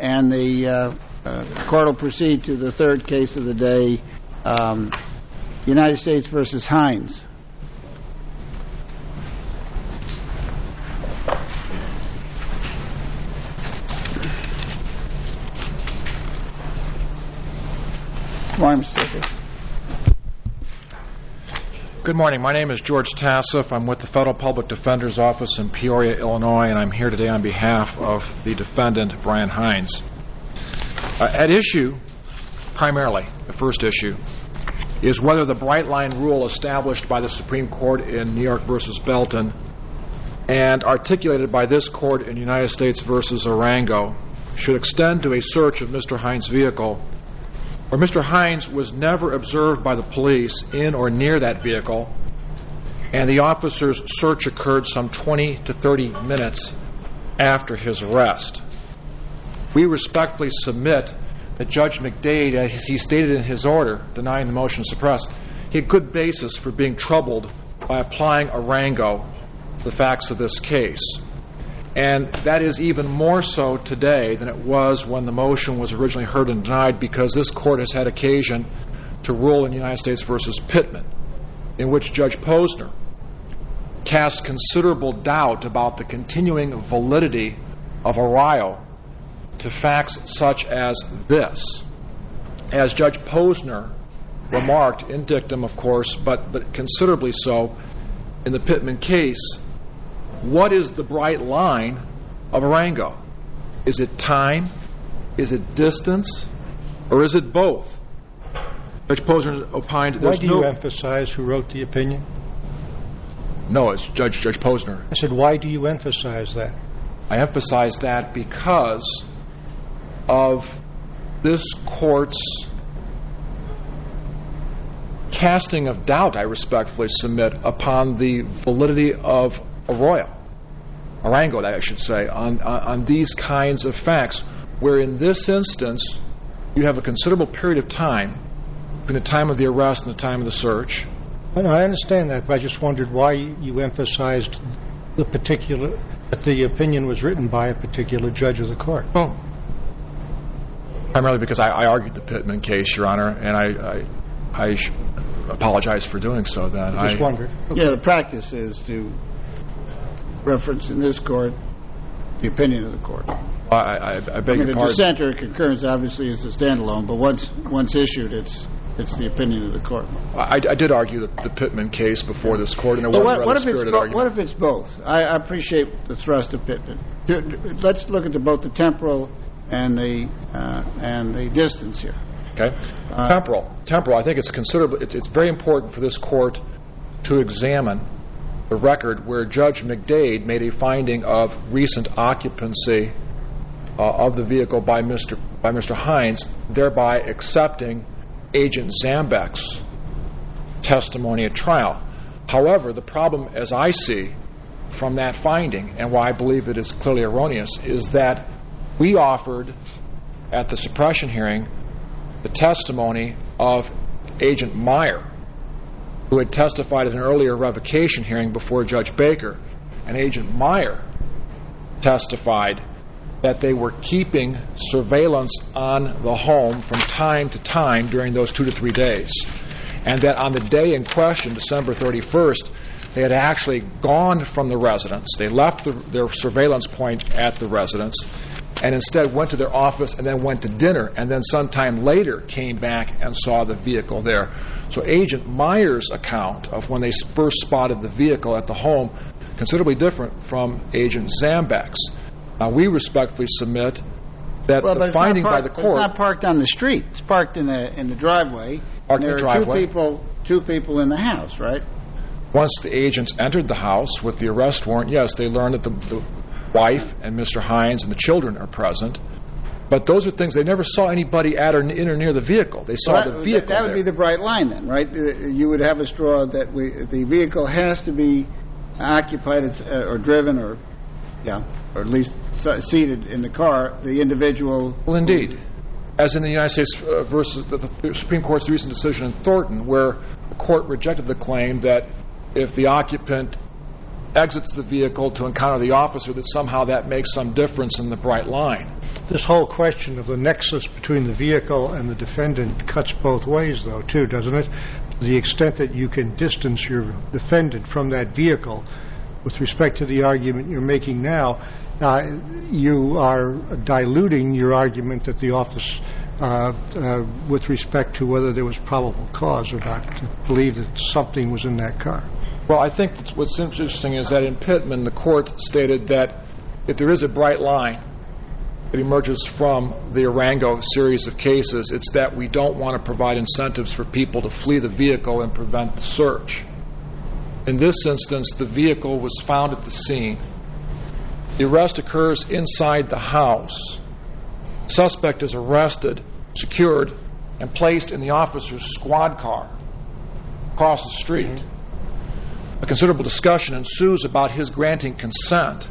And the court will proceed to the third case of the day, United States versus Hines. Good morning. My name is George Tassif. I'm with the Federal Public Defender's Office in Peoria, Illinois, and I'm here today on behalf of the defendant, Brian Hines. At issue, primarily, the first issue, is whether the bright-line rule established by the Supreme Court in New York versus Belton and articulated by this court in United States versus Arango should extend to a search of Mr. Hines' vehicle where Mr. Hines was never observed by the police in or near that vehicle, and the officer's search occurred some 20 to 30 minutes after his arrest. We respectfully submit that Judge McDade, as he stated in his order denying the motion to suppress, he had good basis for being troubled by applying Arango to the facts of this case. And that is even more so today than it was when the motion was originally heard and denied, because this court has had occasion to rule in United States versus Pittman, in which Judge Posner cast considerable doubt about the continuing validity of Arroyo to facts such as this. As Judge Posner remarked, in dictum of course, but considerably so in the Pittman case, what is the bright line of Arango? Is it time? Is it distance? Or is it both? Judge Posner opined there's Why do you emphasize who wrote the opinion? No, it's Judge Posner. I said, why do you emphasize that? I emphasize that because of this court's casting of doubt, I respectfully submit, upon the validity of Arango, I should say, on these kinds of facts, where in this instance you have a considerable period of time between the time of the arrest and the time of the search. Well, I understand that, but I just wondered why you emphasized that the opinion was written by a particular judge of the court. Well, primarily because I argued the Pittman case, Your Honor, and I apologize for doing so. Then I just wondered. Yeah, the practice is to reference in this court the opinion of the court. I beg your pardon. A dissent or concurrence obviously is a standalone, but once issued, it's the opinion of the court. I did argue the Pittman case before this court, and it was a rather spirited argument. What if it's both? I appreciate the thrust of Pittman. Let's look at both the temporal and the distance here. Okay, temporal. I think it's considerable. It's very important for this court to examine the record where Judge McDade made a finding of recent occupancy of the vehicle by Mr. Hines, thereby accepting Agent Zambek's testimony at trial. However, the problem, as I see from that finding, and why I believe it is clearly erroneous, is that we offered at the suppression hearing the testimony of Agent Meyer, who had testified at an earlier revocation hearing before Judge Baker. And Agent Meyer testified that they were keeping surveillance on the home from time to time during those 2 to 3 days. And that on the day in question, December 31st, they had actually gone from the residence. They left their surveillance point at the residence and instead went to their office and then went to dinner, and then sometime later came back and saw the vehicle there. So Agent Meyer's account of when they first spotted the vehicle at the home considerably different from Agent Zambek's. Now, we respectfully submit that the finding by the court... It's not parked on the street. It's parked in the driveway. Parked in the driveway. There are two people in the house, right? Once the agents entered the house with the arrest warrant, yes, they learned that the wife and Mr. Hines and the children are present. But those are things, they never saw anybody at or in or near the vehicle. They saw the vehicle That would be the bright line then, right? You would have a straw that the vehicle has to be occupied or driven or at least seated in the car, the individual... Well, indeed. As in the United States versus the Supreme Court's recent decision in Thornton, where the court rejected the claim that if the occupant exits the vehicle to encounter the officer, that somehow that makes some difference in the bright line. This whole question of the nexus between the vehicle and the defendant cuts both ways, though, too, doesn't it? To the extent that you can distance your defendant from that vehicle, with respect to the argument you're making now, you are diluting your argument that the office, with respect to whether there was probable cause or not, to believe that something was in that car. Well, I think what's interesting is that in Pittman, the court stated that if there is a bright line that emerges from the Arango series of cases, it's that we don't want to provide incentives for people to flee the vehicle and prevent the search. In this instance, the vehicle was found at the scene. The arrest occurs inside the house. The suspect is arrested, secured, and placed in the officer's squad car across the street. A considerable discussion ensues about his granting consent.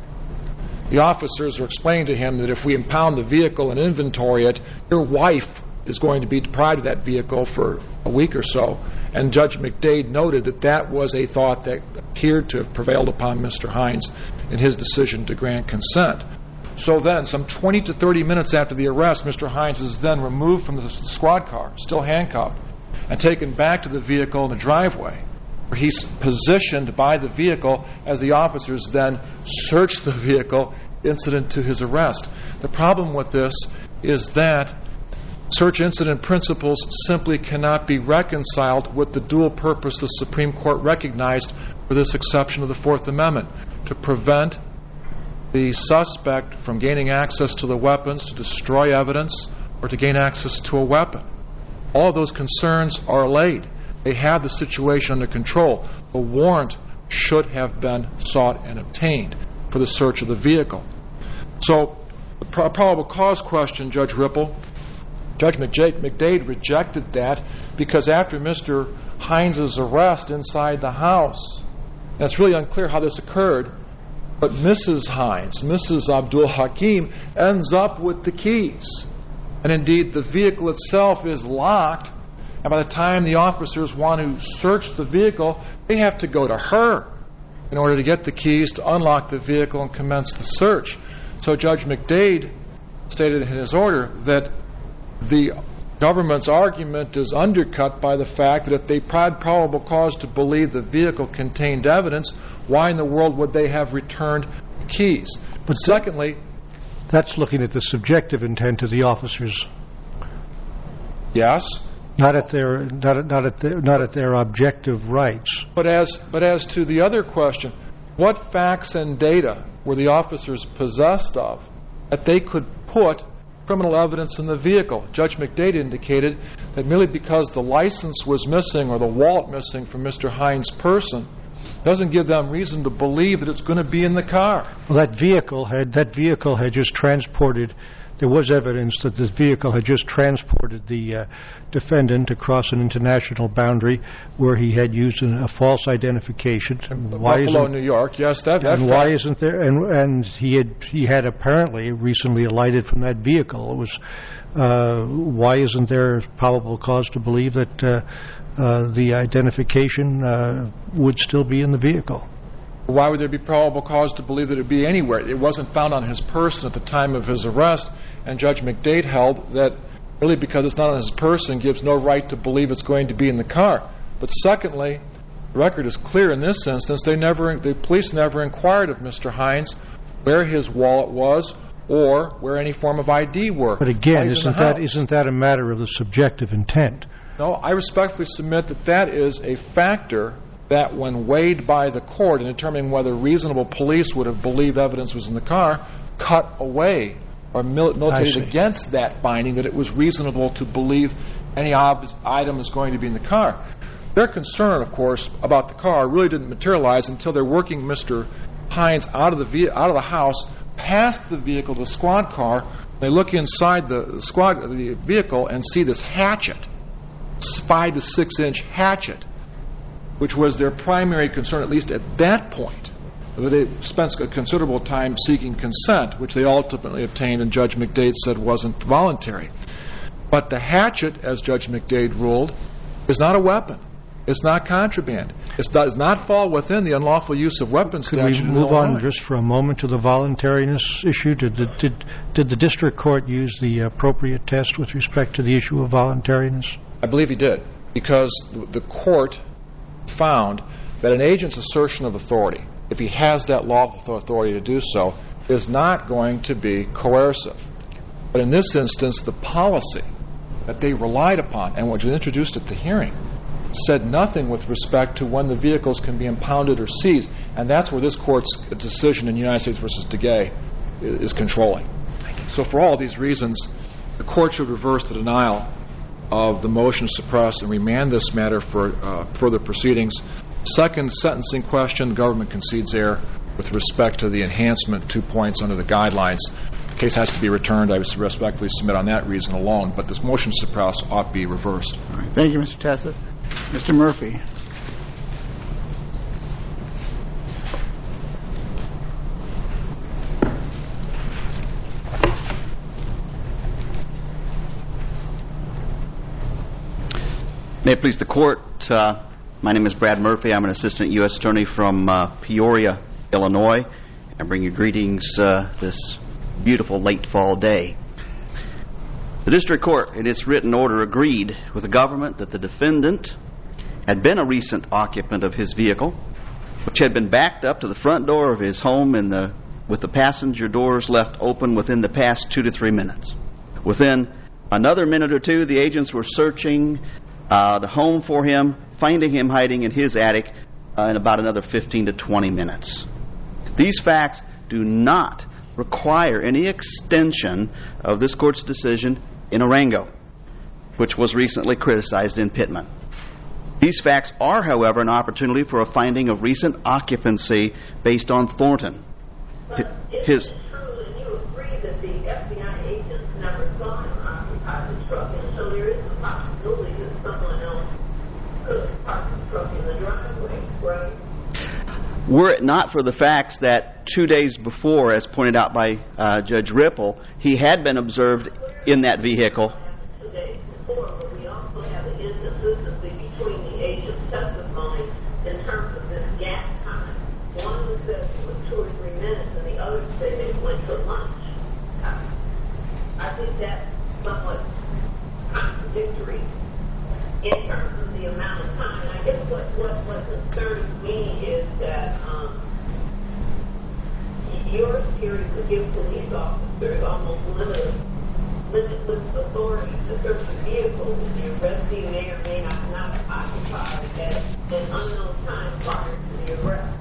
The officers are explaining to him that if we impound the vehicle and inventory it, your wife is going to be deprived of that vehicle for a week or so. And Judge McDade noted that that was a thought that appeared to have prevailed upon Mr. Hines in his decision to grant consent. So then, some 20 to 30 minutes after the arrest, Mr. Hines is then removed from the squad car, still handcuffed, and taken back to the vehicle in the driveway, where he's positioned by the vehicle as the officers then search the vehicle incident to his arrest. The problem with this is that search incident principles simply cannot be reconciled with the dual purpose the Supreme Court recognized for this exception of the Fourth Amendment, to prevent the suspect from gaining access to the weapons, to destroy evidence, or to gain access to a weapon. All of those concerns are allayed. They have the situation under control. The warrant should have been sought and obtained for the search of the vehicle. So, the probable cause question, Judge Ripple, Judge McDade rejected that because after Mr. Hines' arrest inside the house, and it's really unclear how this occurred, but Mrs. Hines, Mrs. Abdul Hakim, ends up with the keys. And indeed, the vehicle itself is locked, and by the time the officers want to search the vehicle, they have to go to her in order to get the keys to unlock the vehicle and commence the search. So Judge McDade stated in his order that the government's argument is undercut by the fact that if they had probable cause to believe the vehicle contained evidence, why in the world would they have returned the keys? But secondly, that's looking at the subjective intent of the officers. Yes. Not at their objective rights. But as to the other question, what facts and data were the officers possessed of that they could put criminal evidence in the vehicle? Judge McDade indicated that merely because the license was missing or the wallet missing from Mr. Hines' person doesn't give them reason to believe that it's going to be in the car. Well, that vehicle had just transported. There was evidence that this vehicle had just transported the defendant across an international boundary where he had used a false identification. Buffalo, New York. Yes, that. And why isn't there? And he had apparently recently alighted from that vehicle. It was why isn't there probable cause to believe that the identification would still be in the vehicle? Why would there be probable cause to believe that it would be anywhere? It wasn't found on his person at the time of his arrest, and Judge McDade held that really because it's not on his person gives no right to believe it's going to be in the car. But secondly, the record is clear in this instance. The police never inquired of Mr. Hines where his wallet was or where any form of ID were. But again, isn't that a matter of the subjective intent? No, I respectfully submit that that is a factor that when weighed by the court in determining whether reasonable police would have believed evidence was in the car, cut away or militated against that finding that it was reasonable to believe any item is going to be in the car. Their concern, of course, about the car really didn't materialize until they're working Mr. Hines out of the house, past the vehicle to the squad car. They look inside the vehicle and see this hatchet, 5 to 6 inch hatchet, which was their primary concern, at least at that point. They spent a considerable time seeking consent, which they ultimately obtained, and Judge McDade said wasn't voluntary. But the hatchet, as Judge McDade ruled, is not a weapon. It's not contraband. It does not fall within the unlawful use of weapons Could statute. we move on just for a moment to the voluntariness issue? Did the district court use the appropriate test with respect to the issue of voluntariness? I believe he did, because the court found that an agent's assertion of authority, if he has that lawful authority to do so, is not going to be coercive. But in this instance, the policy that they relied upon and which was introduced at the hearing said nothing with respect to when the vehicles can be impounded or seized, and that's where this court's decision in United States v. DeGay is controlling. So for all of these reasons, the court should reverse the denial of the motion to suppress and remand this matter for further proceedings. Second sentencing question, the government concedes error with respect to the enhancement 2 points under the guidelines. The case has to be returned. I respectfully submit on that reason alone, but this motion to suppress ought to be reversed. All right. Thank you, Mr. Tassett. Mr. Murphy. May it please the court, my name is Brad Murphy. I'm an assistant U.S. attorney from Peoria, Illinois. I bring you greetings this beautiful late fall day. The district court, in its written order, agreed with the government that the defendant had been a recent occupant of his vehicle, which had been backed up to the front door of his home with the passenger doors left open within the past 2 to 3 minutes. Within another minute or two, the agents were searching the home for him, finding him hiding in his attic in about another 15 to 20 minutes. These facts do not require any extension of this court's decision in Arango, which was recently criticized in Pittman. These facts are, however, an opportunity for a finding of recent occupancy based on Thornton. But is it true that you agree that the FBI agents never saw him occupy the truck, and so there is a possibility that someone else could have parked the truck in the driveway, right? Were it not for the facts that 2 days before, as pointed out by Judge Ripple, he had been observed in that vehicle. 2 days before, but we also have an inconsistency between the agents' testimony in terms of this gap time. One of them said it was 2 or 3 minutes, and the other said they went to lunch. I think that's somewhat contradictory in terms of the amount of time. And I guess what concerns me is that your security could give police officers almost limitless authority to search a vehicle if the arrestee may or may not have occupied at an unknown time prior to the arrest.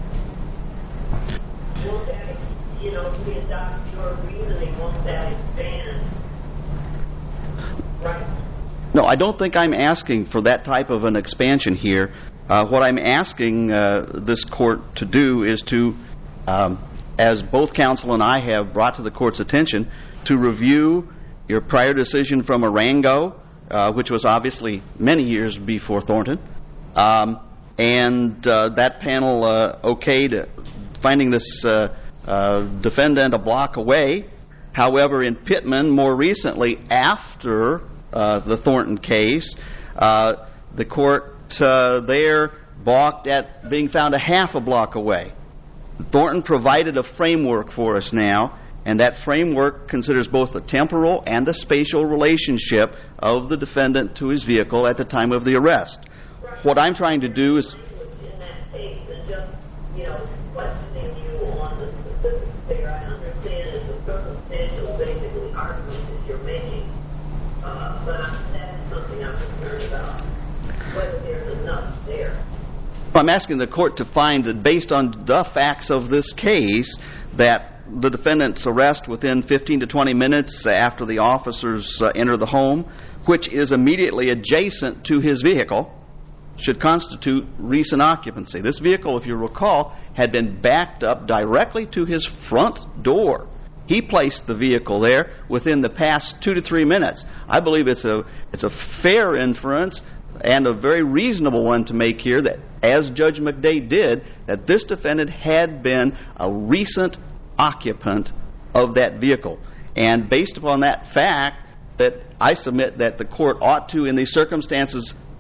Won't that, if we adopt your reasoning, won't that expand? Right? No, I don't think I'm asking for that type of an expansion here. What I'm asking this court to do is to, as both counsel and I have brought to the court's attention, to review your prior decision from Arango, which was obviously many years before Thornton, and that panel okayed finding this defendant a block away. However, in Pittman, more recently, after the Thornton case, the court there balked at being found a half a block away. Thornton provided a framework for us now, and that framework considers both the temporal and the spatial relationship of the defendant to his vehicle at the time of the arrest. What I'm trying to do is... In that case, and just, questioning you on the specifics there, I understand it's a circumstantial, basically, argument that you're making, but that's something I'm concerned about, whether there's enough there. I'm asking the court to find that based on the facts of this case, that the defendant's arrest within 15 to 20 minutes after the officers enter the home, which is immediately adjacent to his vehicle, should constitute recent occupancy. This vehicle, if you recall, had been backed up directly to his front door. He placed the vehicle there within the past 2 to 3 minutes. I believe it's a fair inference and a very reasonable one to make here that, as Judge McDade did, that this defendant had been a recent occupant of that vehicle. And based upon that fact, that I submit that the court ought to, in these circumstances,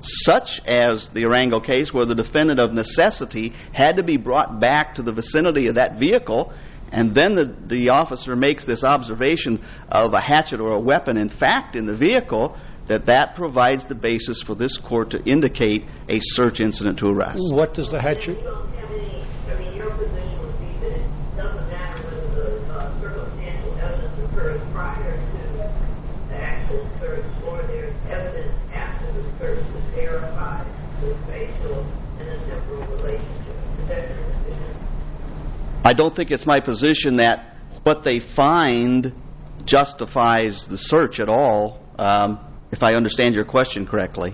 such as the Arango case, where the defendant of necessity had to be brought back to the vicinity of that vehicle, and then the officer makes this observation of a hatchet or a weapon, in fact, in the vehicle, that provides the basis for this court to indicate a search incident to arrest. What does the hatchet... You don't have any, I mean, your position would be that it doesn't matter whether the circumstantial evidence occurs prior to the actual search or there's evidence after the search to verify the spatial and the temporal relationship. Is that your position? I don't think it's my position that what they find justifies the search at all, if I understand your question correctly.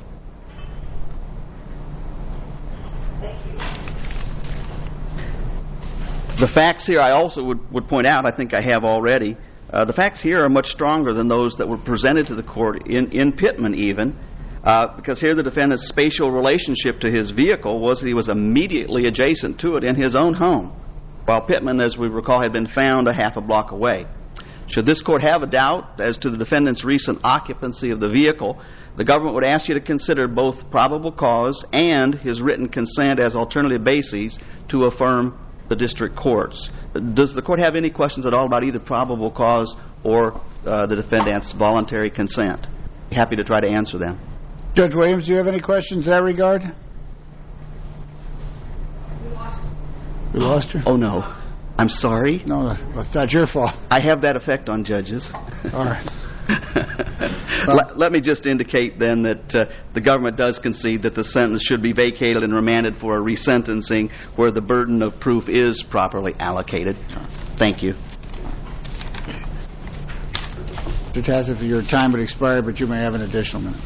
The facts here, I also would point out, I think I have already, the facts here are much stronger than those that were presented to the court in Pittman even, because here the defendant's spatial relationship to his vehicle was he was immediately adjacent to it in his own home, while Pittman, as we recall, had been found a half a block away. Should this court have a doubt as to the defendant's recent occupancy of the vehicle, the government would ask you to consider both probable cause and his written consent as alternative bases to affirm the district courts. Does the court have any questions at all about either probable cause or the defendant's voluntary consent? Happy to try to answer them. Judge Williams, do you have any questions in that regard? We lost her? Oh, no. I'm sorry. No, it's not your fault. I have that effect on judges. All right. Let me just indicate then that the government does concede that the sentence should be vacated and remanded for a resentencing where the burden of proof is properly allocated. Thank you. Mr. Tassif, your time would expire, but you may have an additional minute.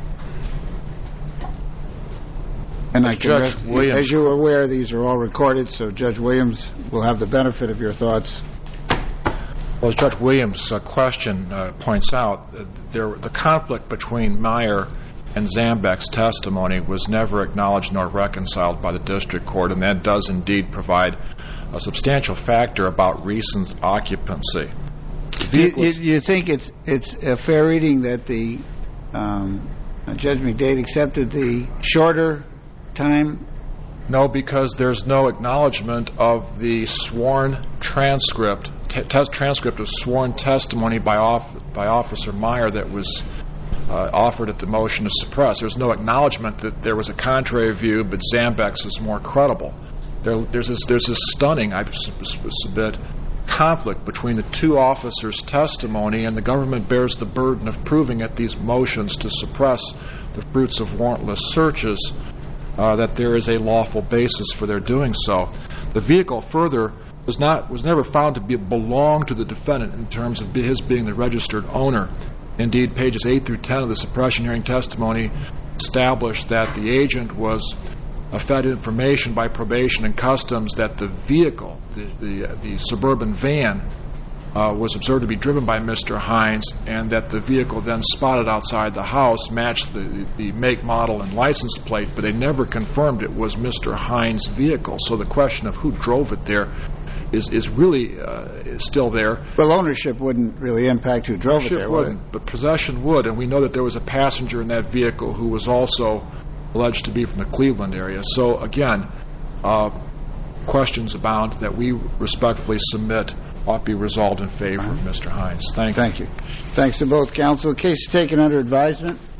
And Judge Williams, as you're aware, these are all recorded, so Judge Williams will have the benefit of your thoughts. well, as Judge Williams' question points out, the conflict between Meyer and Zambek's testimony was never acknowledged nor reconciled by the district court, and that does indeed provide a substantial factor about recent occupancy. You think it's a fair reading that the Judge McDade accepted the shorter time? No, because there's no acknowledgement of the sworn transcript of sworn testimony by Officer Meyer that was offered at the motion to suppress. There's no acknowledgement that there was a contrary view, but Zambek's is more credible. There's this stunning, I submit, conflict between the two officers' testimony, and the government bears the burden of proving at these motions to suppress the fruits of warrantless searches that there is a lawful basis for their doing so. The vehicle, further, was never found to belong to the defendant in terms of his being the registered owner. Indeed, pages 8 through 10 of the suppression hearing testimony established that the agent was fed information by probation and customs that the vehicle, the suburban van, was observed to be driven by Mr. Hines, and that the vehicle then spotted outside the house matched the make, model, and license plate, but they never confirmed it was Mr. Hines' vehicle. So the question of who drove it there is really still there. Well, ownership wouldn't really impact who drove it there, would it? But possession would, and we know that there was a passenger in that vehicle who was also alleged to be from the Cleveland area. So again, questions abound that we respectfully submit ought to be resolved in favor of Mr. Hines. Thank you. Thank you. Thanks to both counsel. The case is taken under advisement.